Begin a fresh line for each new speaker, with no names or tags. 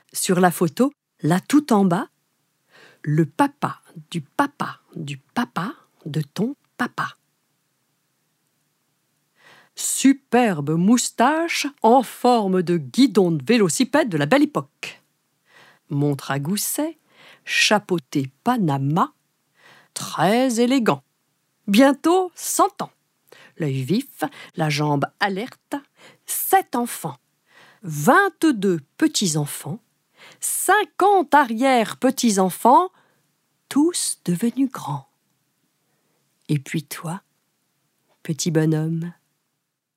Sur la photo, là tout en bas, le papa du papa du papa de ton papa. Superbe moustache en forme de guidon de vélocipède de la belle époque. Montre à gousset, chapeauté Panama, très élégant. Bientôt 100 ans. L'œil vif, la jambe alerte, 7 enfants, 22 petits-enfants, 50 arrière-petits-enfants, tous devenus grands. Et puis toi, petit bonhomme,